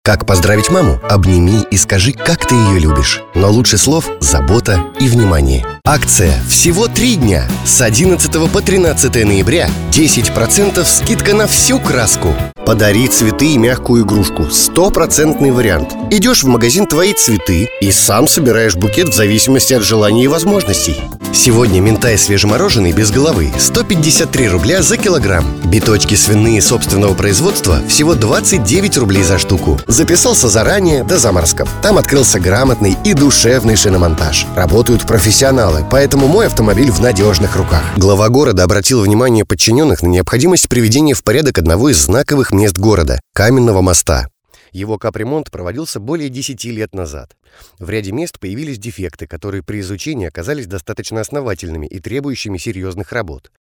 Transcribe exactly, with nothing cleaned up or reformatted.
Как поздравить маму? Обними и скажи, как ты ее любишь. Но лучше слов – забота и внимание. Акция всего три дня. С одиннадцатого по тринадцатое ноября десять процентов скидка на всю краску. Подари цветы и мягкую игрушку. Стопроцентный вариант. Идешь в магазин «Твои цветы» и сам собираешь букет в зависимости от желаний и возможностей. Сегодня минтай свежемороженый без головы сто пятьдесят три рубля за килограмм. Биточки свиные собственного производства всего двадцать девять рублей за штуку. Записался заранее до заморозков. Там открылся грамотный и душевный шиномонтаж. Работают профессионалы, поэтому мой автомобиль в надежных руках. Глава города обратил внимание подчиненных на необходимость приведения в порядок одного из знаковых мест города – Каменного моста. Его капремонт проводился более десяти лет назад. В ряде мест появились дефекты, которые при изучении оказались достаточно основательными и требующими серьезных работ.